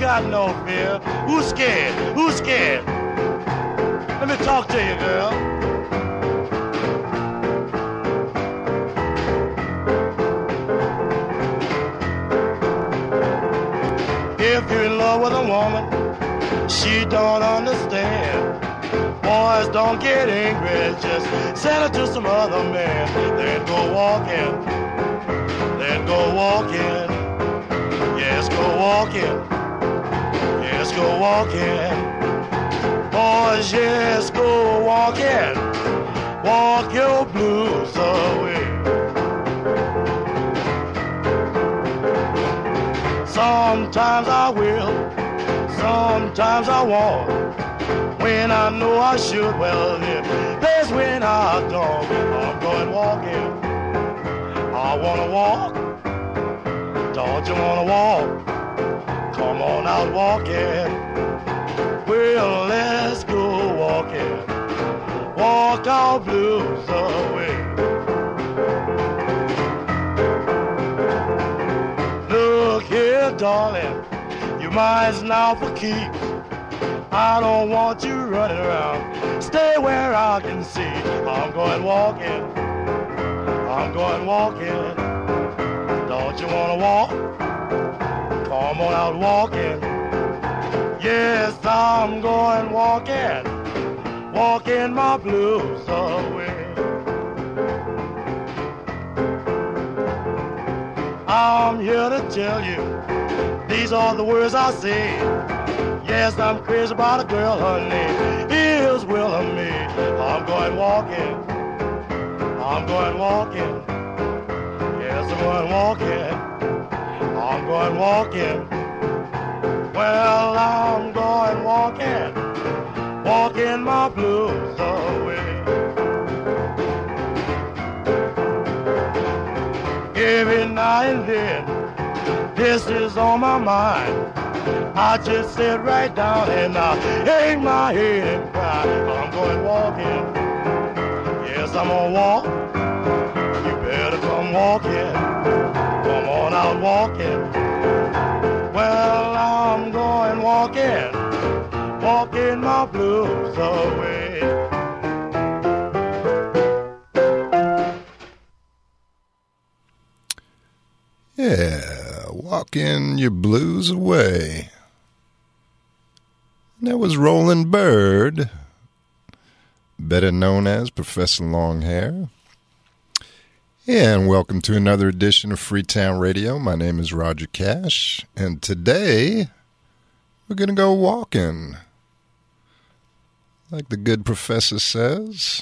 got no fear. Who's scared? Who's scared? Let me talk to you, girl. If you're in love with a woman, she don't understand. Boys, don't get angry, just send her to some other man. Then go walking, then go walking. Yes, go walking, yes, go walking. Boys, yes, go walking, walk your blues away. Sometimes I will, sometimes I won't. When I know I should, well, there's when I don't. I'm going walking. I wanna walk. Don't you wanna walk? Come on out walking. Well, let's go walking. Walk our blues away. Look here, darling, you mine's now for keeps. I don't want you running around. Stay where I can see. I'm going walking. I'm going walking. Don't you wanna walk? Come on out walking. Yes, I'm going walking. Walking my blues away. I'm here to tell you, these are the words I say. Yes, I'm crazy about a girl, her name is Wilhelmine. I'm going walking, I'm going walking. Yes, I'm going walking, I'm going walking. Well, I'm going walking, walking my blues away. Every now and then, this is on my mind. I just sit right down and I hang my head and cry. I'm going walking. Yes, I'm gonna walk. You better come walking. Come on out walking. Well, I'm going walking. Walking my blues away. Yeah, walking your blues away. That was Roland Bird, better known as Professor Longhair. And welcome to another edition of Freetown Radio. My name is Roger Cash, and today we're going to go walking, like the good professor says.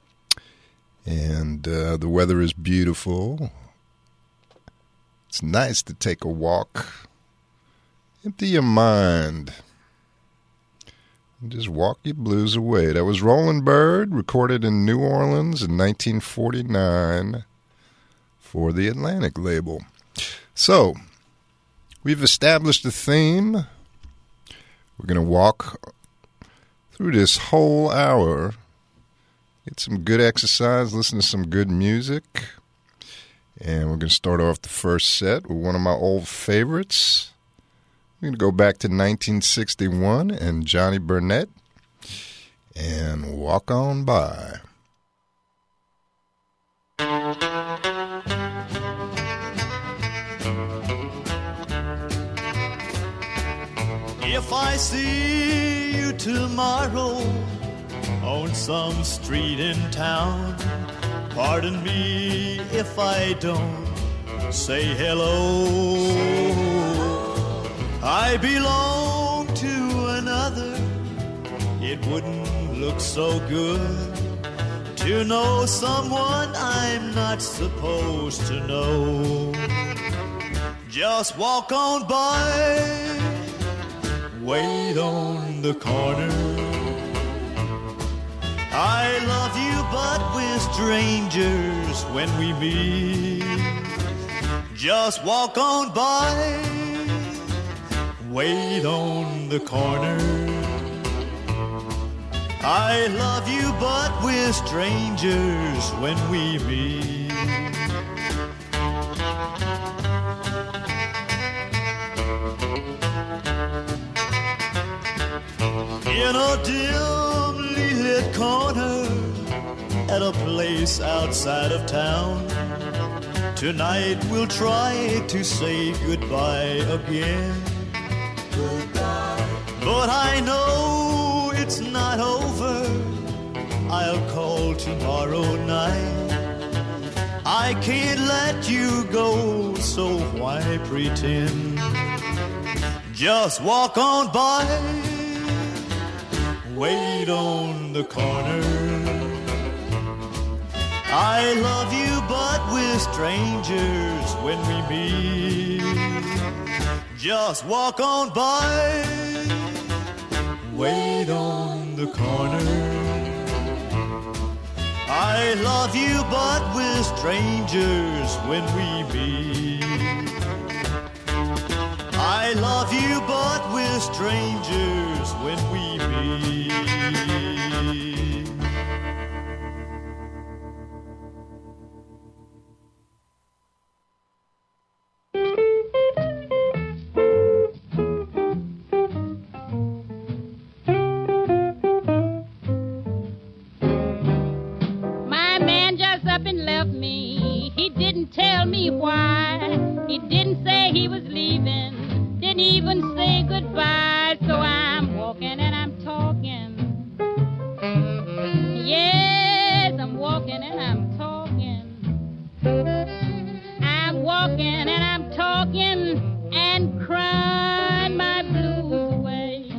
And the weather is beautiful. It's nice to take a walk, empty your mind, and just walk your blues away. That was Roland Bird, recorded in New Orleans in 1949 for the Atlantic label. So, we've established a theme. We're going to walk through this whole hour, get some good exercise, listen to some good music. And we're going to start off the first set with one of my old favorites. We're going to go back to 1961 and Johnny Burnett and Walk On By. If I see you tomorrow on some street in town, pardon me if I don't say hello. I belong to another. It wouldn't look so good to know someone I'm not supposed to know. Just walk on by, wait on the corner. I love you, but we're strangers when we meet. Just walk on by, wait on the corner. I love you, but we're strangers when we meet. in a dimly lit corner at a place outside of town. Tonight we'll try to say goodbye again. Goodbye. But I know it's not over. I'll call tomorrow night. I can't let you go, so why pretend? Just walk on by, wait on the corner. I love you, but we're strangers when we meet. Just walk on by, wait on the corner. I love you, but we're strangers when we meet. I love you, but we're strangers when we meet. Tell me why. He didn't say he was leaving, didn't even say goodbye. So I'm walking and I'm talking. Yes, I'm walking and I'm talking. I'm walking and I'm talking and crying my blues away.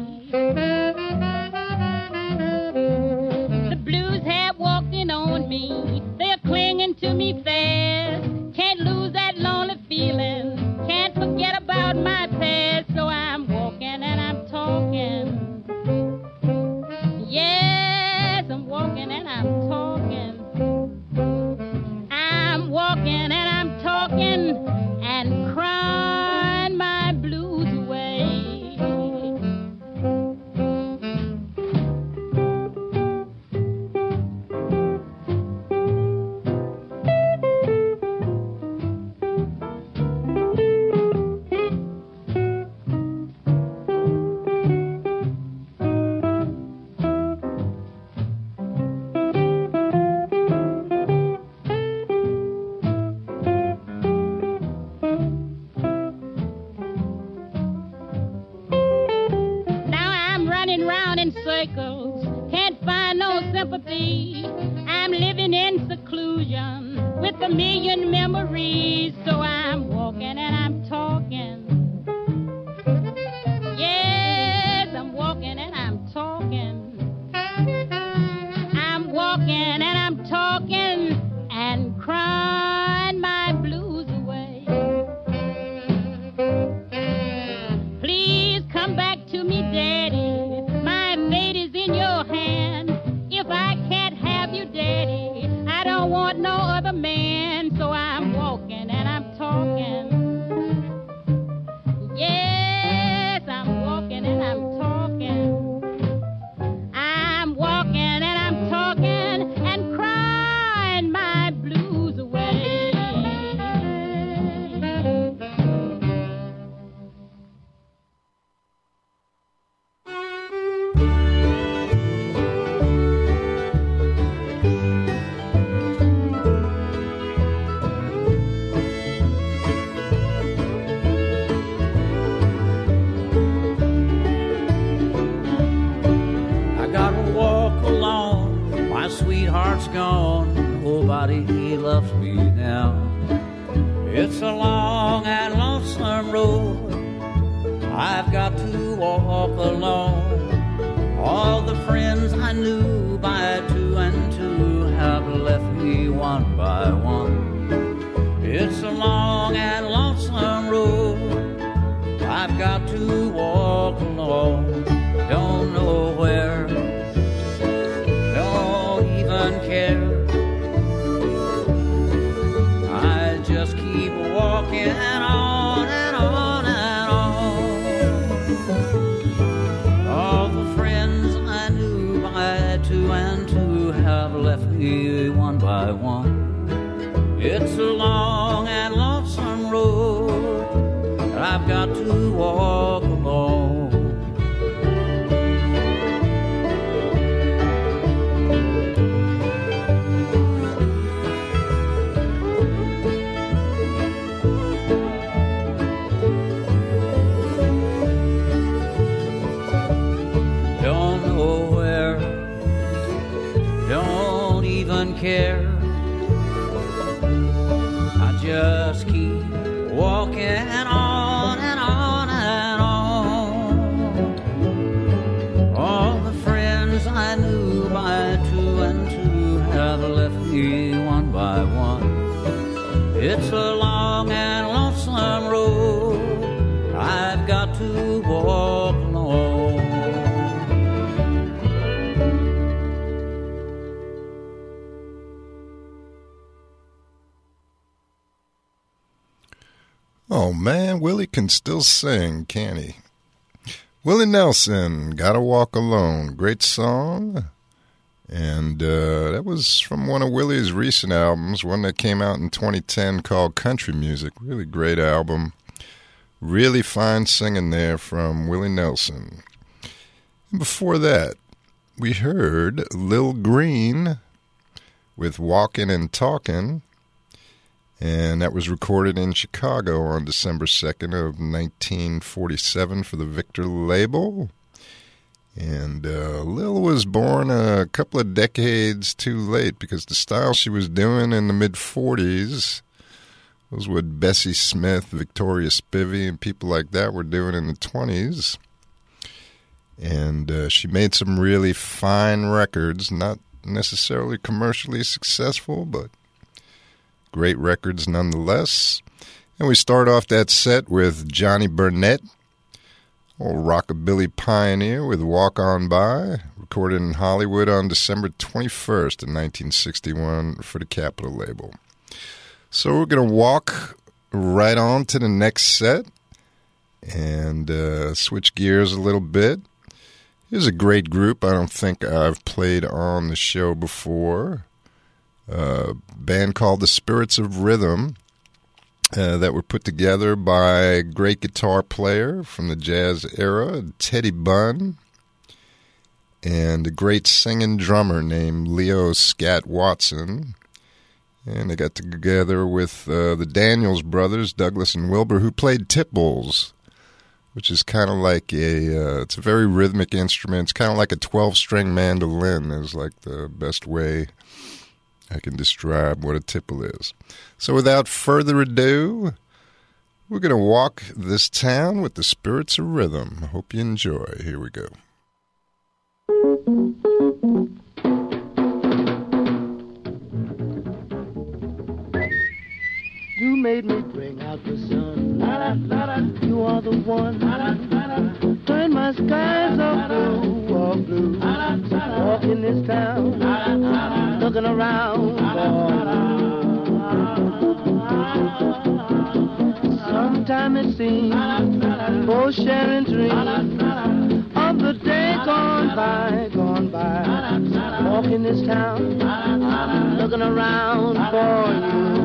The blues have walked in on me. They're clinging to me fast. Can't lose that lonely feeling. Can't forget about my past. So I'm walking and I'm talking. Yes, I'm walking and I'm talking. I'm walking and I'm talking and crying my blues away. Circles, can't find no sympathy. I'm living in seclusion with a million memories. So I'm walking and I'm talking. Yes, I'm walking and I'm talking. I'm walking and I'm talking and crying my blues away. Please come back to me, Daddy. In your hand. If I can't have you, Daddy, I don't want no other man. So I'm walking and I'm talking. Yes, I'm walking and I'm talking. I'm walking and I'm talking and crying my blues away. Sweetheart's gone, nobody loves me now. It's a long and lonesome road I've got to walk alone. All the friends I knew by two and two have left me one by one. It's a long and lonesome road I've got to walk alone. Don't know where, care. I just keep walking on and on and on. All the friends I knew by two and two have left me one by one. It's a long and lonesome road that I've got to walk alone. care. I just keep walking on and on and on. All the friends I knew by two and two have left me one by one. It's a long and lonesome road I've got to walk alone. Oh man, Willie can still sing, can't he? Willie Nelson, Gotta Walk Alone, great song. And that was from one of Willie's recent albums, one that came out in 2010 called Country Music. Really great album. Really fine singing there from Willie Nelson. And before that, we heard Lil Green with Walkin' and Talkin'. And that was recorded in Chicago on December 2nd of 1947 for the Victor label. And Lil was born a couple of decades too late because the style she was doing in the mid-40s was what Bessie Smith, Victoria Spivey, and people like that were doing in the 20s. And she made some really fine records, not necessarily commercially successful, but great records nonetheless. And we start off that set with Johnny Burnett, old rockabilly pioneer with Walk On By, recorded in Hollywood on December 21st in 1961 for the Capitol label. So we're going to walk right on to the next set and switch gears a little bit. Here's a great group I don't think I've played on the show before. A band called the Spirits of Rhythm that were put together by a great guitar player from the jazz era, Teddy Bunn, and a great singing drummer named Leo Scat Watson. And they got together with the Daniels brothers, Douglas and Wilbur, who played tipples, which is kind of like it's a very rhythmic instrument. It's kind of like a 12-string mandolin is like the best way I can describe what a tipple is. So without further ado, we're going to walk this town with the Spirits of Rhythm. Hope you enjoy. Here we go. You made me bring out the sun. You are the one. Turn my skies all blue, all blue. Walk in this town, looking around for you. Sometime it seems both sharing dreams of the day gone by, gone by. Walk in this town, looking around for you.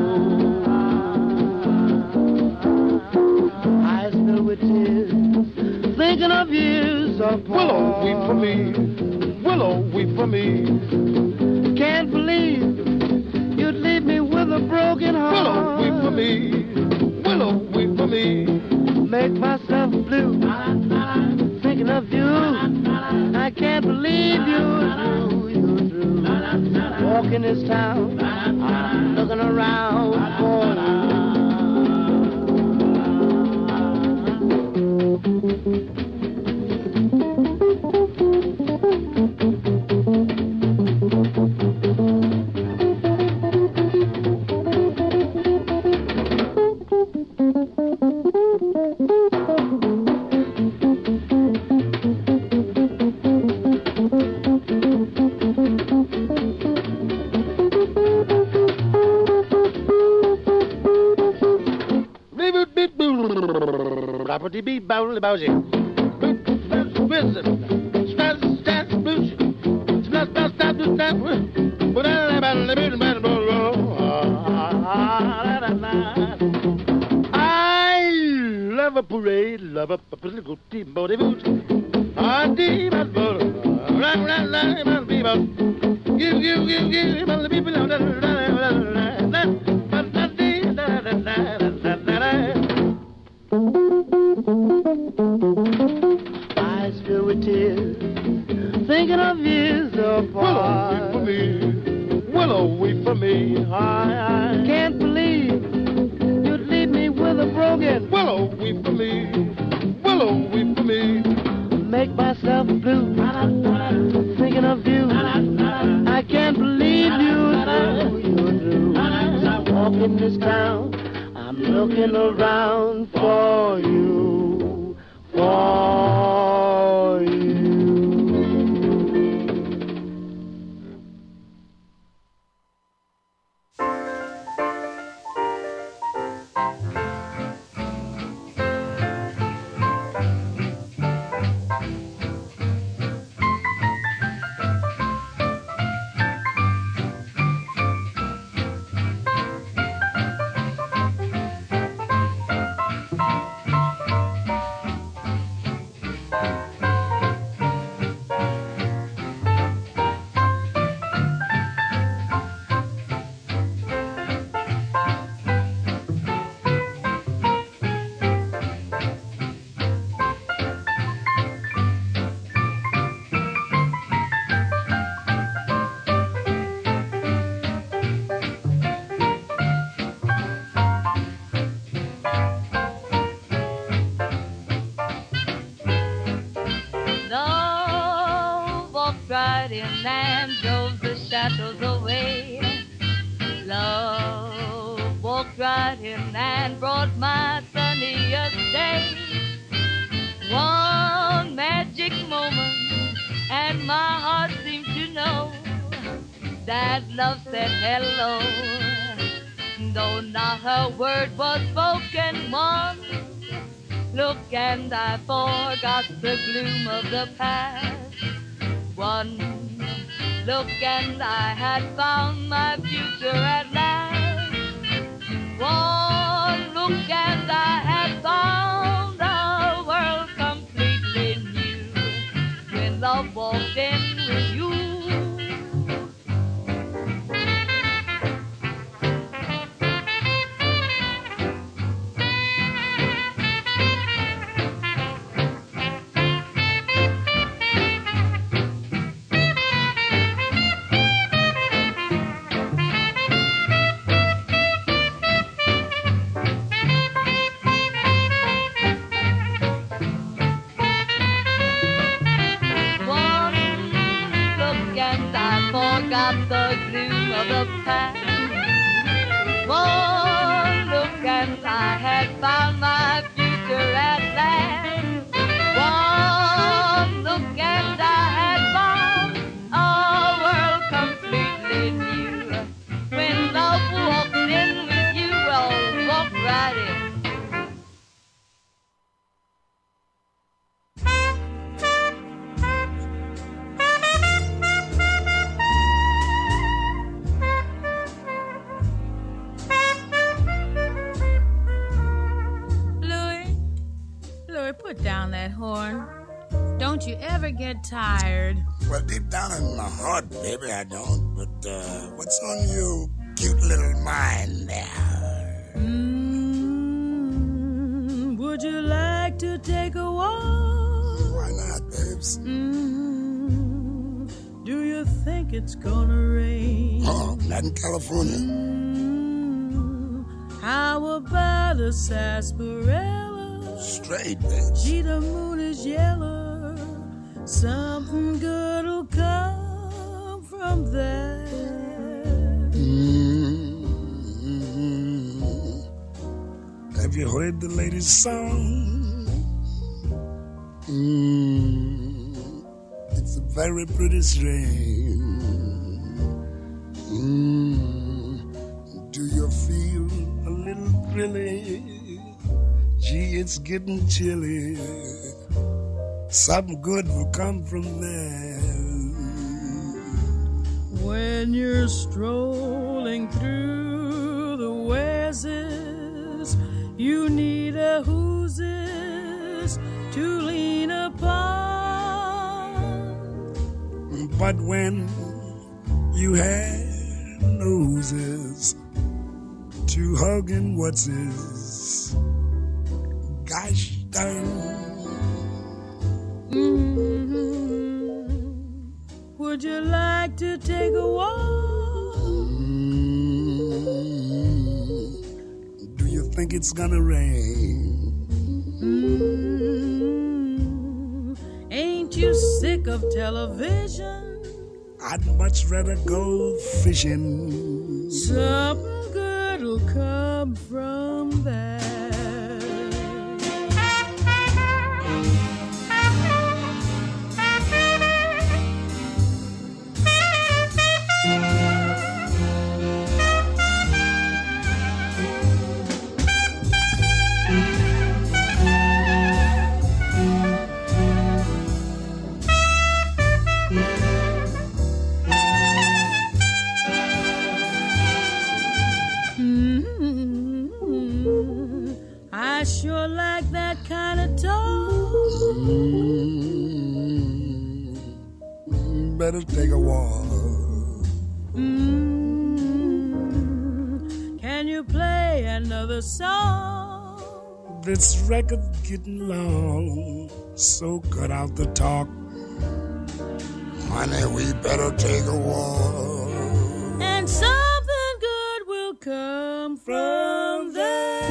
With tears, thinking of years apart. Willow, weep for me. Willow, weep for me. Can't believe you'd leave me with a broken heart. Willow, weep for me. Willow, weep for me. Make myself blue, thinking of you. I can't believe you're through. Walking this town, looking around for you. I love a parade, love a political team, body boot. I deem at bull, right, people. Give, the people. Eyes filled with tears, thinking of years apart. Willow, weep for me. Willow, weep for me. I can't believe you'd leave me with a broken. Willow, weep for me. Willow, weep for me. Make myself blue, thinking of you. I can't believe you're through. Walking this town, I'm looking around for you, for you. Love walked right in and drove the shadows away. Love walked right in and brought my sunniest day. One magic moment and my heart seemed to know that love said hello. Though not a word was spoken, one look and I forgot the gloom of the past. One look and I had found my future at last. One look and I had found a world completely new. When love walked in with you. Forgot the gloom of the past. One look and I had found my future at last. One look and I had found a world completely new. When love walked in with you, well, walk right in. Put down that horn. Don't you ever get tired? Well, deep down in my heart, baby, I don't. But what's on your cute little mind there? Would you like to take a walk? Why not, babes? Do you think it's gonna rain? Oh, not in California. How about a sarsaparilla? Straight, bitch. Gee, the moon is yellow. Something good'll come from that. Have you heard the latest song? It's a very pretty strain. Do you feel a little thrilly? Gee, it's getting chilly. Something good will come from there. When you're strolling through the Wesses, you need a whooses to lean upon. But when you had noses to hug and what's his, gosh darn. Would you like to take a walk? think it's gonna rain. Ain't you sick of television? I'd much rather go fishing. Something good'll come from that. I sure like that kind of talk. Better take a walk. Can you play another song? This record's getting long, so cut out the talk. Honey, we better take a walk. And something good will come from that.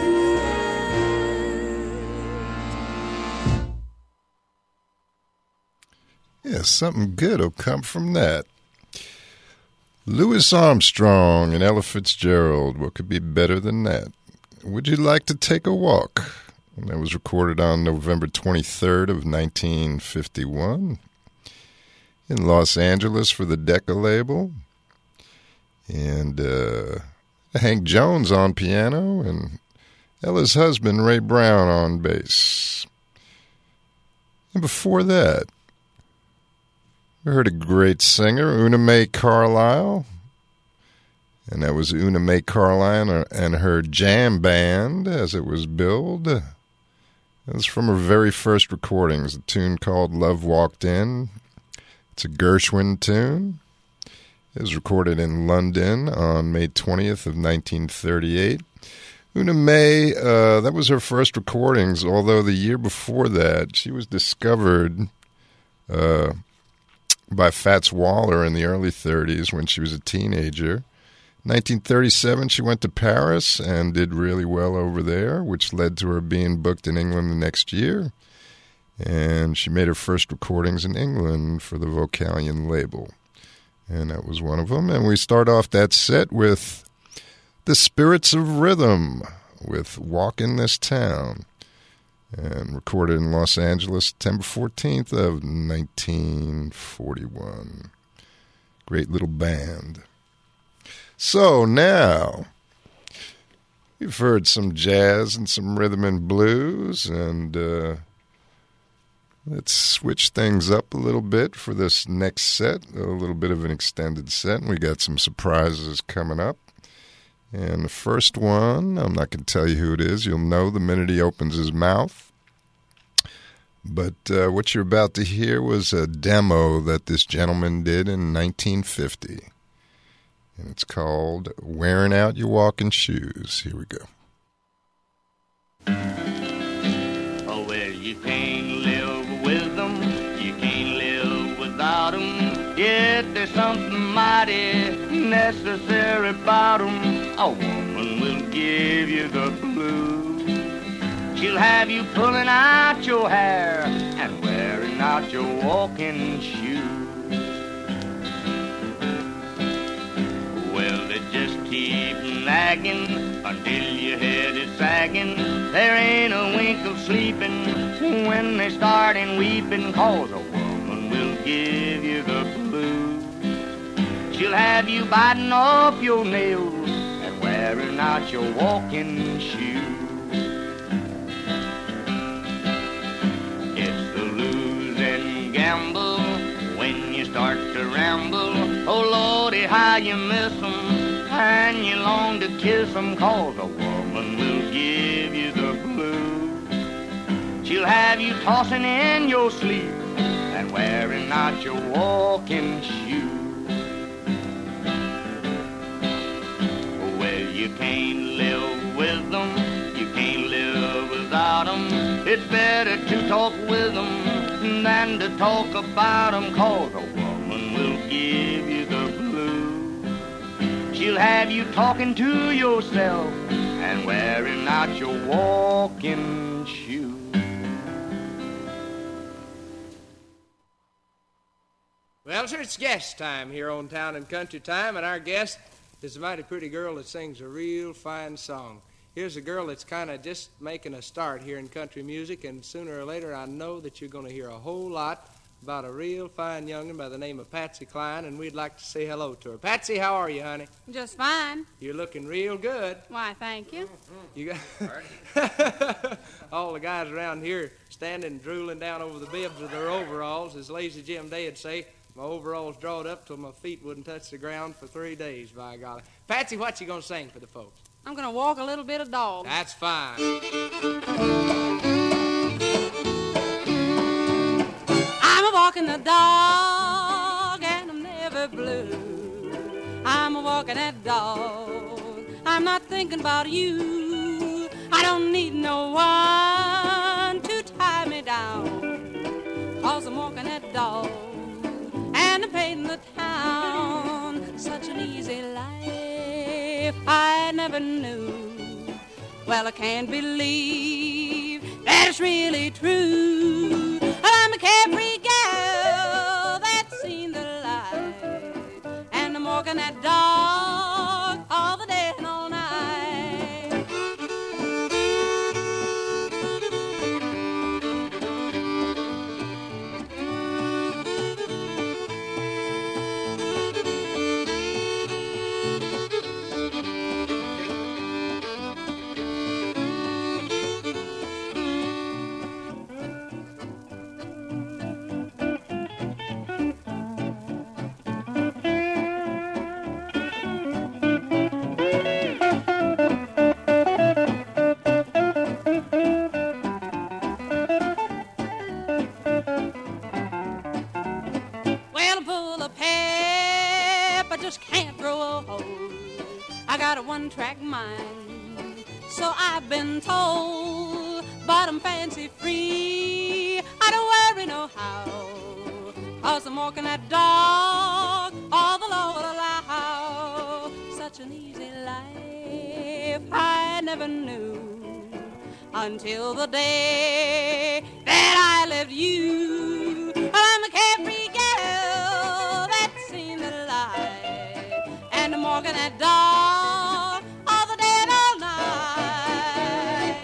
Yeah, something good will come from that. Louis Armstrong and Ella Fitzgerald. What could be better than that? Would you like to take a walk? And that was recorded on November 23rd of 1951 in Los Angeles for the Decca label. And Hank Jones on piano and Ella's husband, Ray Brown, on bass. And before that, we heard a great singer, Una Mae Carlisle. And that was Una Mae Carlisle and her jam band, as it was billed. It was from her very first recordings, a tune called Love Walked In. It's a Gershwin tune. It was recorded in London on May 20th of 1938. Una Mae, that was her first recordings, although the year before that, she was discovered by Fats Waller in the early 30s when she was a teenager. 1937, she went to Paris and did really well over there, which led to her being booked in England the next year. And she made her first recordings in England for the Vocalion label. And that was one of them. And we start off that set with The Spirits of Rhythm with Walk in This Town. And recorded in Los Angeles, September 14th of 1941. Great little band. So now, we've heard some jazz and some rhythm and blues, and let's switch things up a little bit for this next set, a little bit of an extended set. We got some surprises coming up. And the first one, I'm not going to tell you who it is. You'll know the minute he opens his mouth. But what you're about to hear was a demo that this gentleman did in 1950. And it's called Wearing Out Your Walking Shoes. Here we go. Oh, well, you can't live with them. You can't live without them. Yet there's something mighty necessary about them. A woman will give you the blues. She'll have you pulling out your hair and wearing out your walking shoes. Well, they just keep nagging until your head is sagging. There ain't a wink of sleeping when they start in weeping, 'cause a woman will give you the blues. She'll have you biting off your nails and wearing out your walking shoes. It's the lose and gamble when you start to ramble. Oh, Lordy, how you miss 'em, and you long to kiss 'em, 'cause a woman will give you the blues. She'll have you tossing in your sleep and wearing out your walking shoes. Well, you can't live with them, you can't live without them. It's better to talk with them than to talk about them, 'cause a woman will give you the blues. She'll have you talking to yourself and wearing out your walking shoes. Well, sir, it's guest time here on Town and Country Time, and our guest is a mighty pretty girl that sings a real fine song. Here's a girl that's kind of just making a start here in country music, and sooner or later I know that you're going to hear a whole lot about a real fine young'un by the name of Patsy Cline, and we'd like to say hello to her. Patsy, how are you, honey? Just fine. You're looking real good. Why, thank you. You got all the guys around here standing drooling down over the bibs of their overalls. As Lazy Jim Day'd say, my overalls drawed up till my feet wouldn't touch the ground for 3 days, by golly. Patsy, what you gonna sing for the folks? I'm going to walk a little bit of dog. That's fine. I'm a-walking the dog, and I'm never blue. I'm a-walking that dog. I'm not thinking about you. I don't need no one to tie me down, 'cause I'm walking that dog, and I'm painting the town. Such an easy life I never knew. Well, I can't believe that it's really true. I'm a carefree girl that's seen the light, and I'm walking that dog all the day and all night. I got a one-track mind, so I've been told, but I'm fancy-free. I don't worry no how, 'cause I'm walking that dog all the Lord allow. Such an easy life I never knew until the day that I left you. I'm a carefree girl that's seen the light, and I'm walking that dog all the day and all night.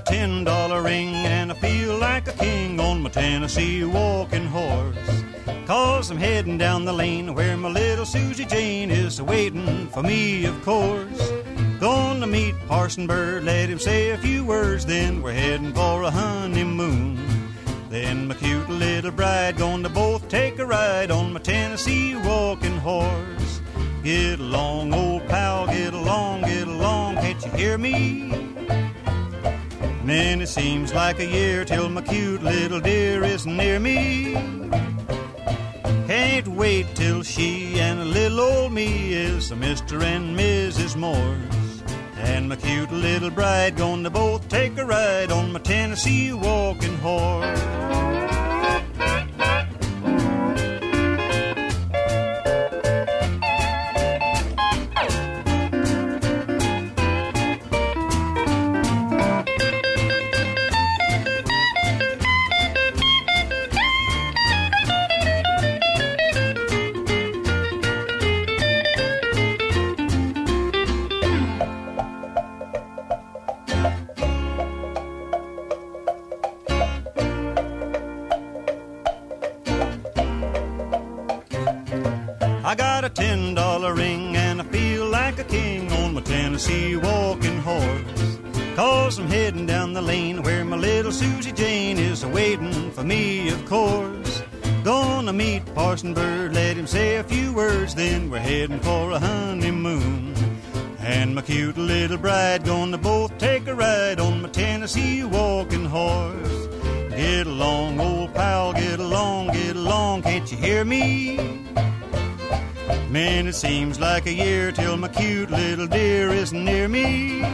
$10 ring and I feel like a king on my Tennessee walking horse. 'Cause I'm heading down the lane where my little Susie Jane is waiting for me, of course. Gonna meet Parson Bird, let him say a few words, then we're heading for a honeymoon. Then my cute little bride gonna both take a ride on my Tennessee walking horse. Get along, old pal, get along, can't you hear me? Man, it seems like a year till my cute little dear is near me. Can't wait till she and little old me is Mr. and Mrs. Morse. And my cute little bride gonna both take a ride on my Tennessee walking horse. I got a $10 ring and I feel like a king on my Tennessee walking horse. 'Cause I'm heading down the lane where my little Susie Jane is waiting for me, of course. Gonna meet Parson Bird, let him say a few words, then we're heading for a honeymoon. And my cute little bride gonna both take a ride on my Tennessee walking horse. Get along, old pal, get along, can't you hear me? Man, it seems like a year till my cute little dear is near me.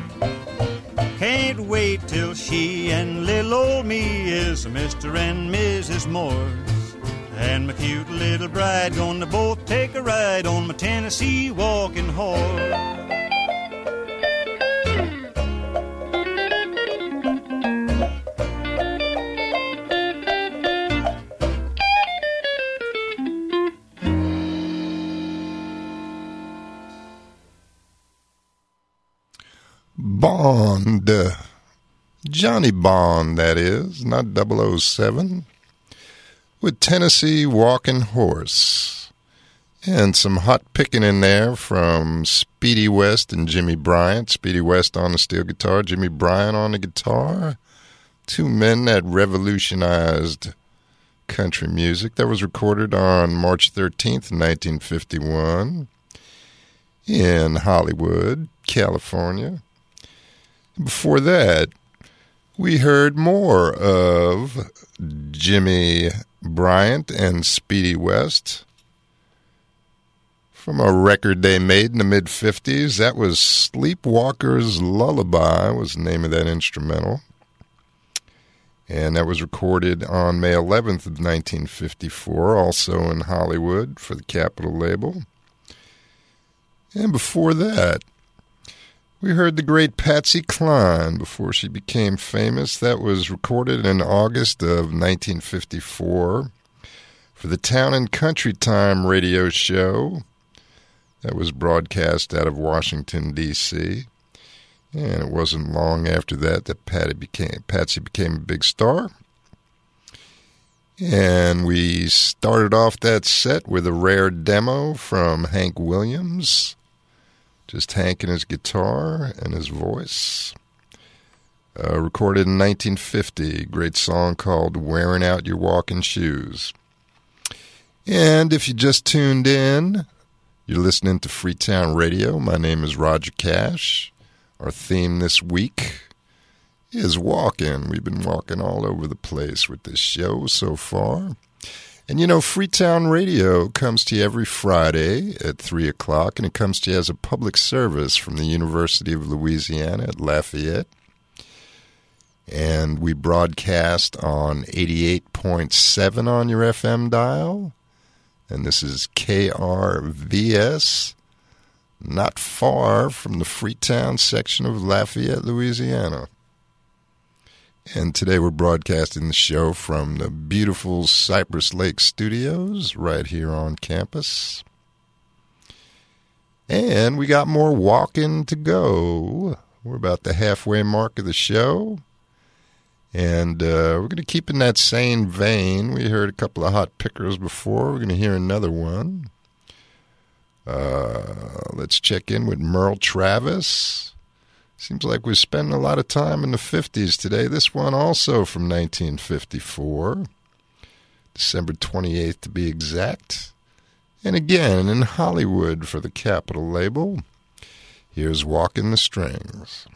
Can't wait till she and little old me is Mr. and Mrs. Morse. And my cute little bride gonna both take a ride on my Tennessee walking horse. Bond, Johnny Bond, that is, not 007, with Tennessee Walking Horse. And some hot picking in there from Speedy West and Jimmy Bryant. Speedy West on the steel guitar, Jimmy Bryant on the guitar. Two men that revolutionized country music. That was recorded on March 13th, 1951 in Hollywood, California. Before that, we heard more of Jimmy Bryant and Speedy West from a record they made in the mid-50s. That was Sleepwalker's Lullaby was the name of that instrumental. And that was recorded on May 11th of 1954, also in Hollywood for the Capitol label. And before that, we heard the great Patsy Cline before she became famous. That was recorded in August of 1954 for the Town and Country Time radio show that was broadcast out of Washington, D.C. And it wasn't long after that that Patsy became a big star. And we started off that set with a rare demo from Hank Williams. Just Hank and his guitar and his voice. Recorded in 1950. Great song called Wearing Out Your Walking Shoes. And if you just tuned in, you're listening to Freetown Radio. My name is Roger Cash. Our theme this week is walking. We've been walking all over the place with this show so far. And you know, Freetown Radio comes to you every Friday at 3 o'clock, and it comes to you as a public service from the University of Louisiana at Lafayette. And we broadcast on 88.7 on your FM dial. And this is KRVS, not far from the Freetown section of Lafayette, Louisiana. And today we're broadcasting the show from the beautiful Cypress Lake Studios right here on campus. And we got more walking to go. We're about the halfway mark of the show. And we're going to keep in that same vein. We heard a couple of hot pickers before. We're going to hear another one. Let's check in with Merle Travis. Seems like we're spending a lot of time in the 50s today. This one also from 1954. December 28th to be exact. And again in Hollywood for the Capitol label. Here's Walking the Strings.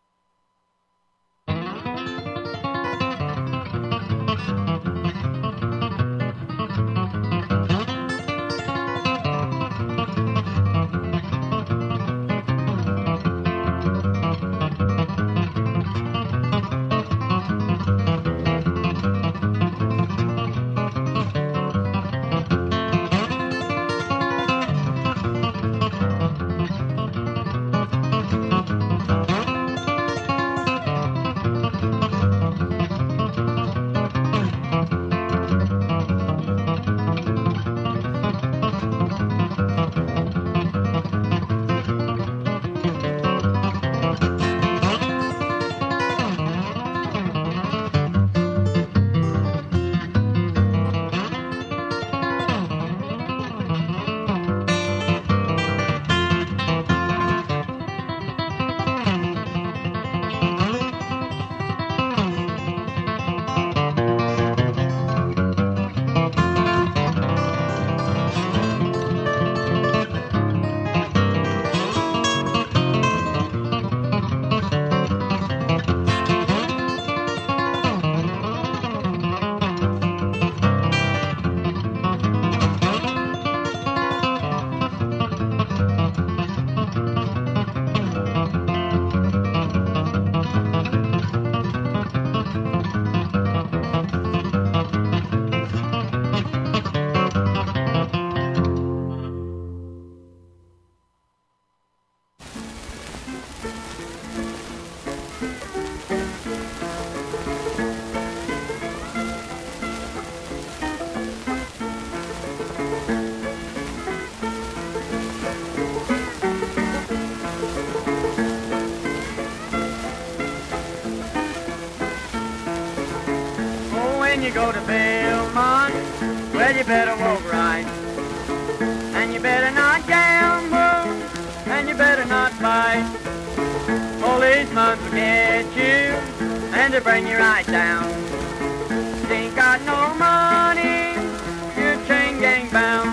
When you go to Belmont, well, you better walk right. And you better not gamble, and you better not fight. Policemen will get you, and they bring you right down. You ain't got no money, you're chain gang bound.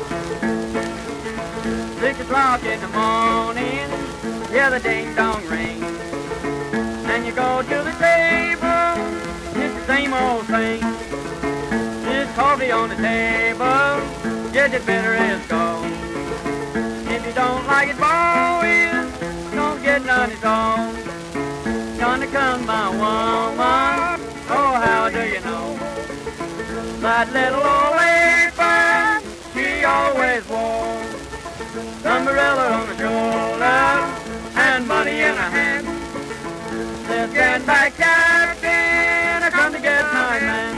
6 o'clock in the morning, yeah, the ding-dong ring. And you go to the table, it's the same old thing. There's coffee on the table, yes, it better is gone. If you don't like it, boys, don't get none at all. Gonna come my woman, oh, how do you know? That little old apron, she always wore. Umbrella on the shoulder, and money in her hand. Let's get back, Captain, I come to get my man.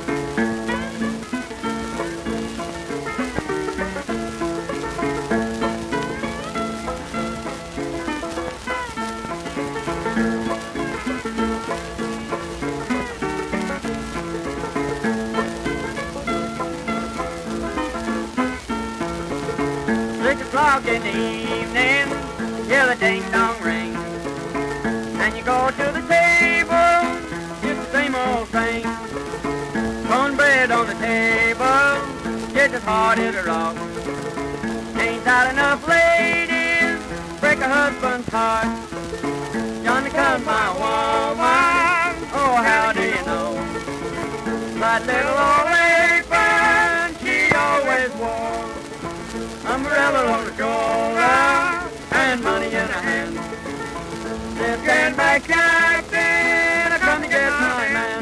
O'clock in the evening, hear the ding-dong ring. And you go to the table, it's the same old thing. Cornbread on the table, just as hard as a rock. Ain't that enough ladies, break a husband's heart. Johnny comes my woman, oh, how do you know? That little old apron she always wore. Umbrella on the shoulder, and money in her hand. Let's get back, Captain, I come to get my man.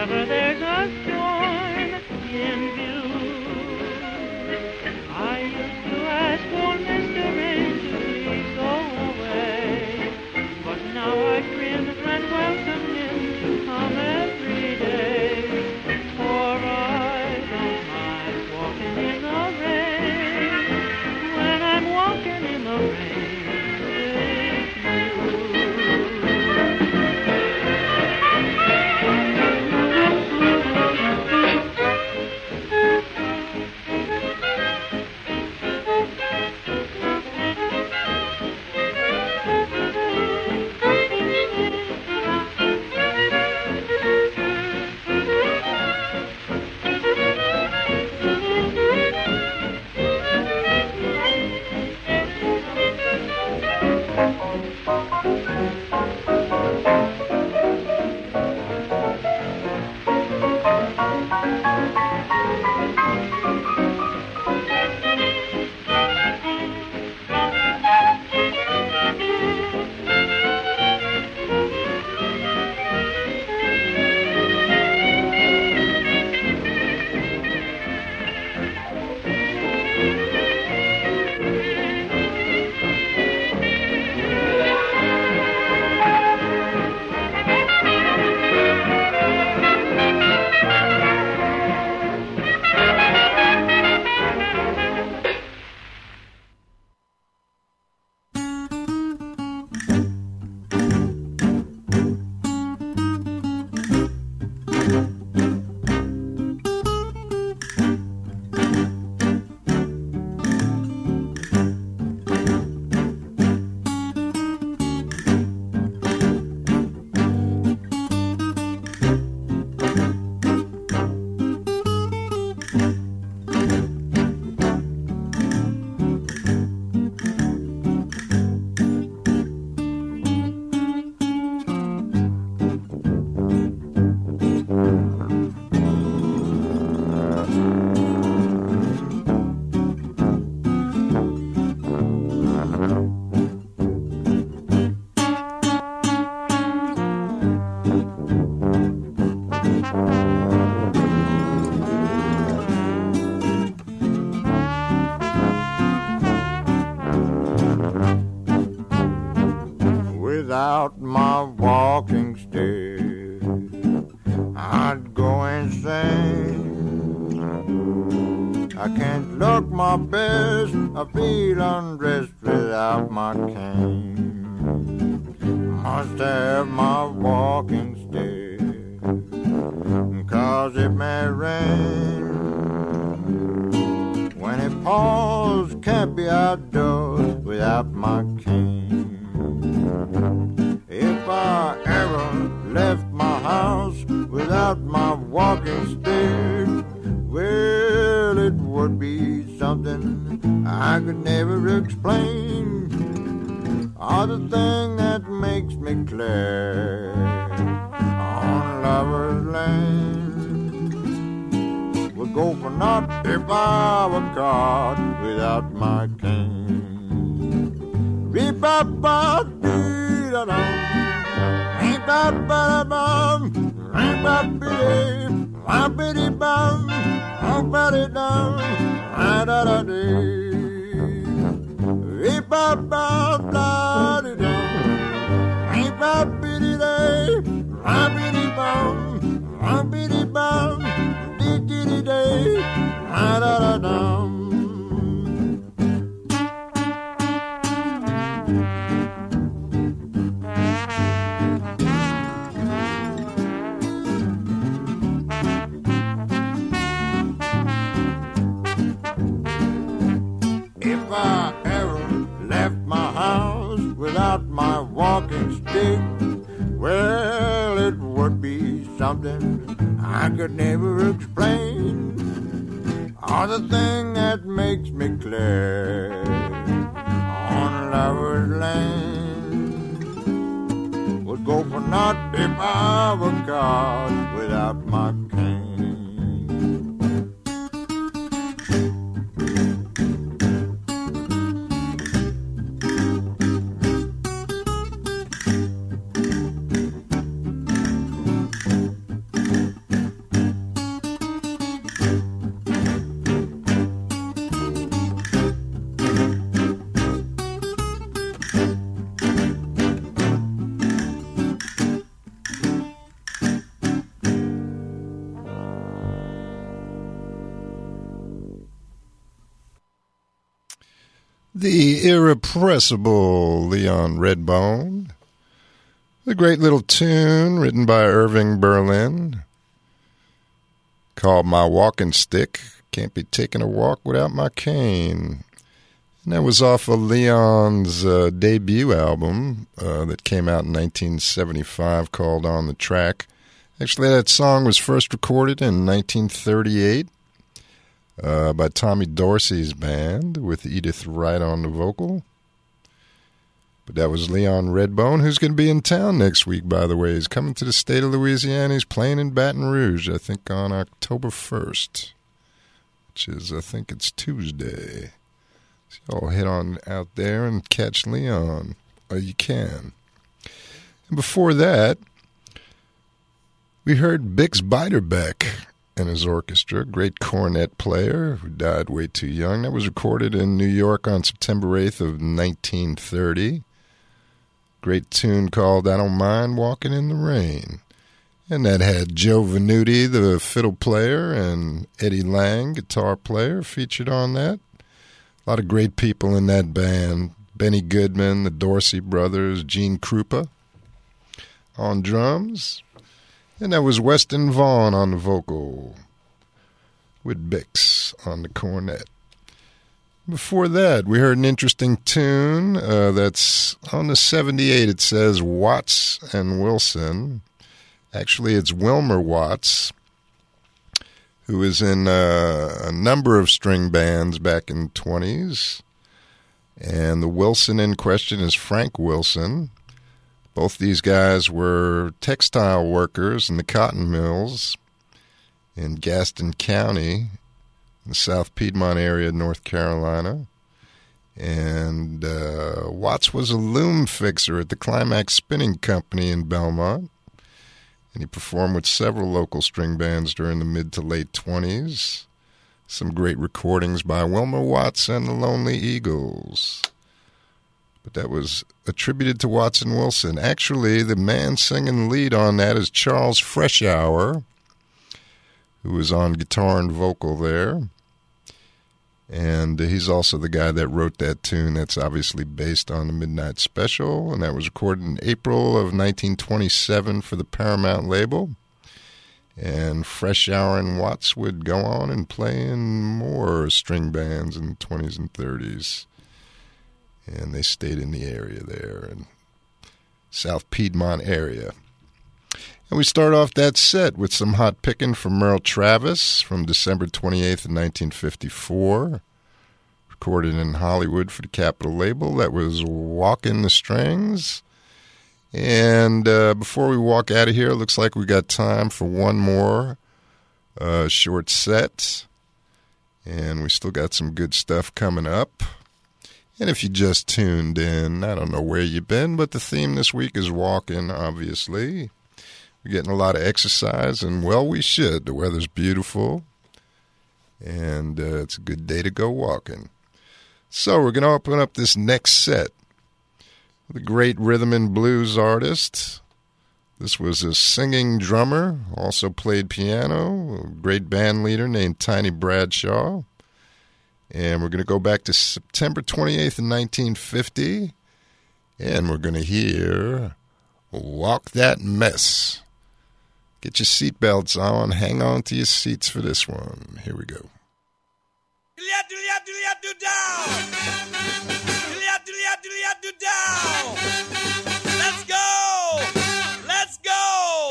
whenever there's a storm in view. I used to ask for Mr. Rain to please go away, but now I grin and welcome him to come every day. For I don't mind walking in the rain when I'm walking in the rain. Without my walking stick, I'd go insane. I can't look my best, I feel undressed without my cane. Must have my walking stick, 'cause it may rain. When it pours, can't be outdoors without my cane. If I ever left my house without my walking stick, well, it would be something I could never explain. Or the thing that makes me clear on Lover's Lane would go for naught if I were caught without my cane. Be-ba-ba-dee-da-dum, be-ba-ba-da-bum, be-ba-ba-dee, ba-ba-dee-bum, ba-ba-dee-dum, da-da-da-dee. Be-ba-ba-blah-dee-dum, be-ba-ba-dee-day, ba-ba-dee-bum, ba-ba-dee-bum, dee-dee-dee-day, da-da-da-dum. If I ever left my house without my walking stick, well, it would be something I could never explain. Or the thing that makes me clear on Lover's Lane would go for naught if I were caught without my cane. The irrepressible Leon Redbone. The great little tune written by Irving Berlin called My Walking Stick. Can't be taking a walk without my cane. And that was off of Leon's debut album that came out in 1975 called On the Track. Actually, that song was first recorded in 1938 by Tommy Dorsey's band with Edith Wright on the vocal. But that was Leon Redbone, who's going to be in town next week, by the way. He's coming to the state of Louisiana. He's playing in Baton Rouge, I think, on October 1st, which is, I think it's Tuesday. So I'll head on out there and catch Leon. You can. And before that, we heard Bix Beiderbecke and his orchestra, great cornet player who died way too young. That was recorded in New York on September 8th of 1930. Great tune called I Don't Mind Walking in the Rain. And that had Joe Venuti, the fiddle player, and Eddie Lang, guitar player, featured on that. A lot of great people in that band. Benny Goodman, the Dorsey brothers, Gene Krupa on drums. And that was Weston Vaughn on the vocal with Bix on the cornet. Before that, we heard an interesting tune that's on the 78. It says Watts and Wilson. Actually, it's Wilmer Watts, who was in a number of string bands back in the 20s. And the Wilson in question is Frank Wilson. Both these guys were textile workers in the cotton mills in Gaston County, in the South Piedmont area of North Carolina. And Watts was a loom fixer at the Climax Spinning Company in Belmont. And he performed with several local string bands during the mid to late 20s. Some great recordings by Wilmer Watts and the Lonely Eagles. But that was attributed to Watts and Wilson. Actually, the man singing lead on that is Charles Freshour, who was on guitar and vocal there. And he's also the guy that wrote that tune that's obviously based on the Midnight Special, and that was recorded in April of 1927 for the Paramount label. And Freshour and Watts would go on and play in more string bands in the 20s and 30s. And they stayed in the area there, in South Piedmont area. And we start off that set with some hot picking from Merle Travis from December 28th of 1954. Recorded in Hollywood for the Capitol label. That was Walkin' the Strings. And before we walk out of here, it looks like we got time for one more short set. And we still got some good stuff coming up. And if you just tuned in, I don't know where you've been, but the theme this week is walking, obviously. We're getting a lot of exercise, and, well, we should. The weather's beautiful, and it's a good day to go walking. So we're going to open up this next set with a great rhythm and blues artist. This was a singing drummer, also played piano, a great band leader named Tiny Bradshaw. And we're going to go back to September 28th of 1950, and we're going to hear Walk That Mess. Get your seatbelts on. Hang on to your seats for this one. Here we go. Let's go! Let's go!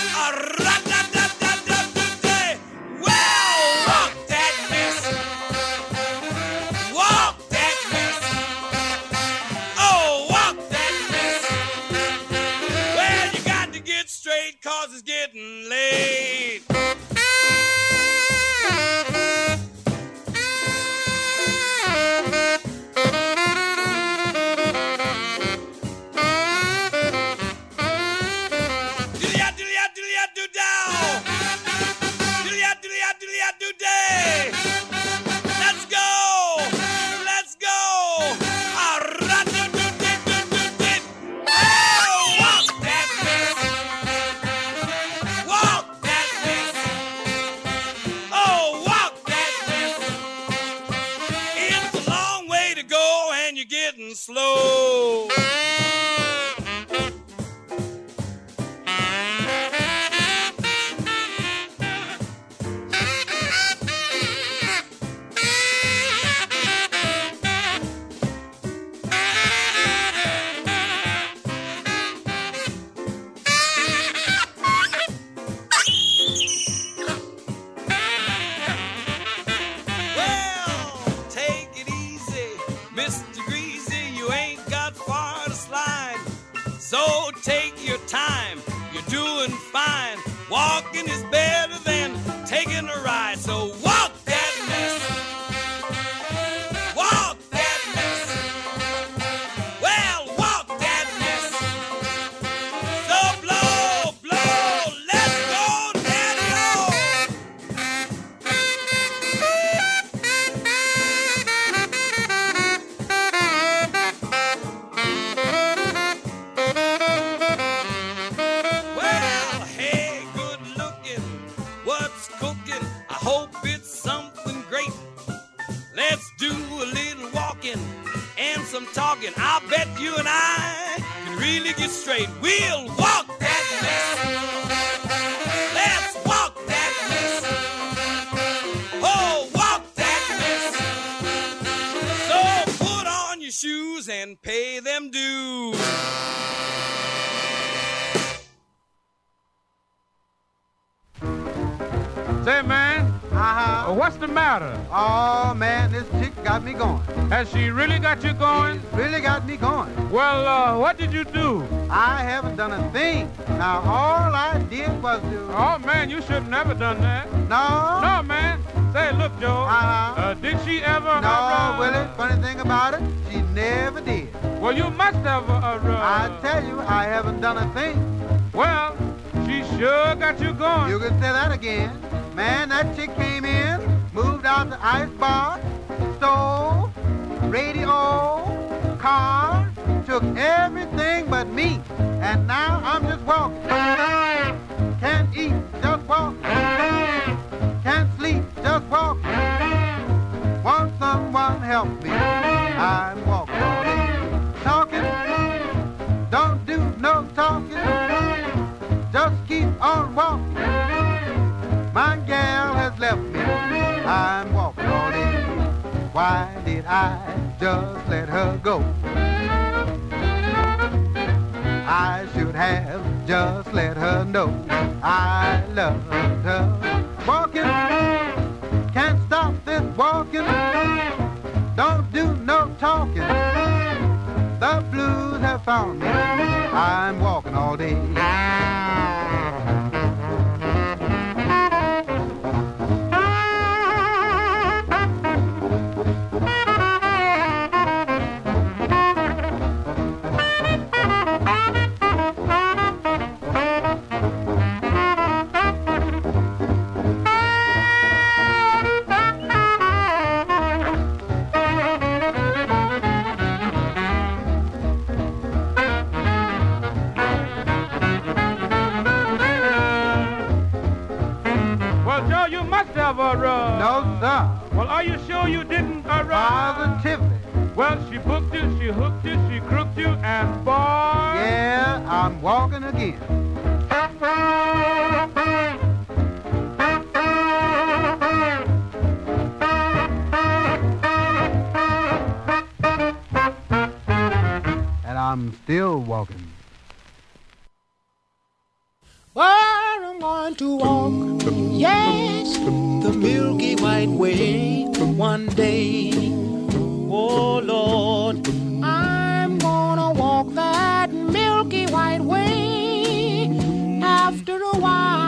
Well, walk that mess. Walk that mess. Oh, walk that mess. Well, you got to get straight 'cause it's getting late. fine. Walking is better than taking a ride. So walk that mess. Walk that mess. Well, walk that mess. So blow, blow, let's go, daddy-o. Well, hey, good looking, what's cooking? I hope it's something great. Let's do a little walking and some talking. I'll bet you and I can really get straight. We'll walk that mess. Let's walk that mess. Oh, walk that mess. So put on your shoes and pay them dues. Say, man, what's the matter? Oh, man, this chick got me going. Has she really got you going? She's really got me going. Well, what did you do? I haven't done a thing. Now, all I did was to... Oh, man, you should have never done that. No? No, man. Say, look, Joe. Did she ever... No, Willie, funny thing about it, she never did. Well, you must have... I tell you, I haven't done a thing. Well, she sure got you going. You can say that again. Man, that chick came in, moved out the ice bar, stove, radio, car, took everything but me. And now I'm just walking. Can't eat, just walking. Can't sleep, just walking. Want someone help me? I'm walking all day. Talking, don't do no talking. Just keep on walking. My gal has left me. I'm walking all day. Why did I just let her go? I should have just let her know I loved her. Walking, can't stop this walking. Don't do no talking. The blues have found me. I'm walking all day. No, sir. Well, are you sure you didn't Positively. Well, she booked you, she hooked you, she crooked you, and boy... Yeah, I'm walking again. And I'm still walking. Well, I'm going to walk, yes, the Milky White Way one day. Oh, Lord, I'm gonna walk that Milky White Way after a while.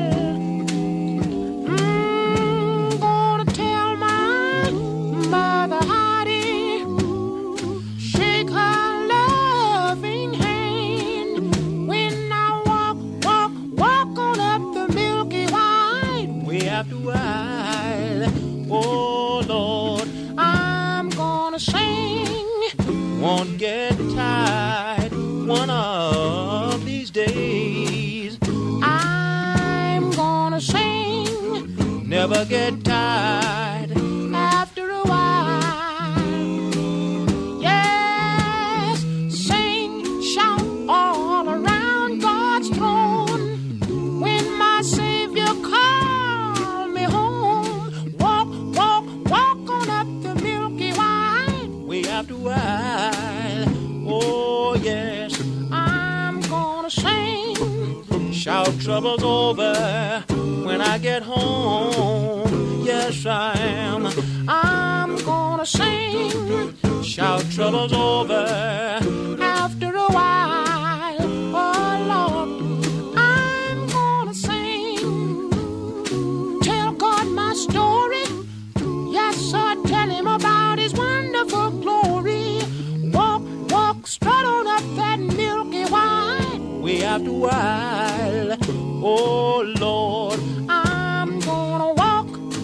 Gonna tell my mother Heidi, shake her loving hand when I walk on up the Milky White Way after a while. Oh, Lord, I'm gonna sing, won't get tired one of these days. I'm gonna sing, never get tired after a while. Yes, sing, shout all around God's throne when my Savior called me home. Walk on up the Milky White Way after a while. Oh, yes, I'm gonna sing, shout troubles over when I get home. Yes, I am. I'm gonna sing, shout troubles over after a while. Oh, Lord, I'm Lord, I'm gonna walk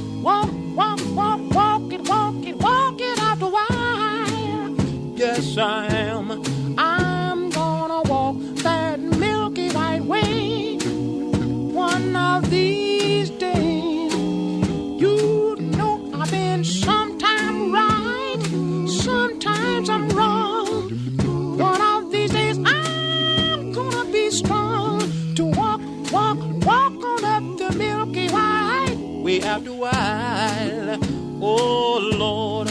it out the wire. Yes, I am. I'm gonna walk that milky white way. One of these days, you know I've been sometime right, sometimes I'm wrong. One of these days, I'm gonna be strong to walk on up the milky white way after a while. Oh Lord,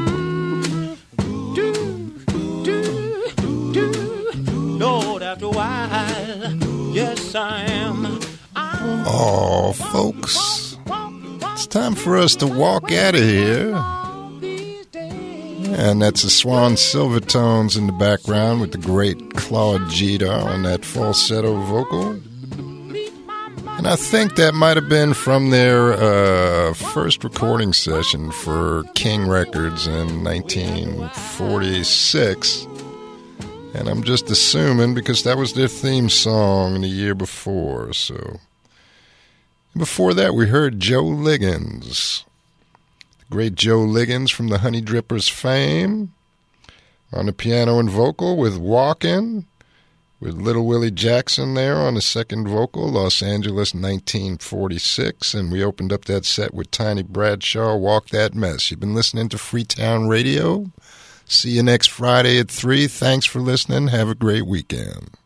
Lord, after a while, yes I am. Oh, folks, it's time for us to walk out of here. And that's the Swan Silvertones in the background with the great Claude Jeter on that falsetto vocal. And I think that might have been from their first recording session for King Records in 1946. And I'm just assuming because that was their theme song the year before. So before that, we heard Joe Liggins. The great Joe Liggins from the Honey Drippers fame on the piano and vocal with Walkin'. With Little Willie Jackson there on the second vocal, Los Angeles 1946. And we opened up that set with Tiny Bradshaw, Walk That Mess. You've been listening to Freetown Radio. See you next Friday at 3. Thanks for listening. Have a great weekend.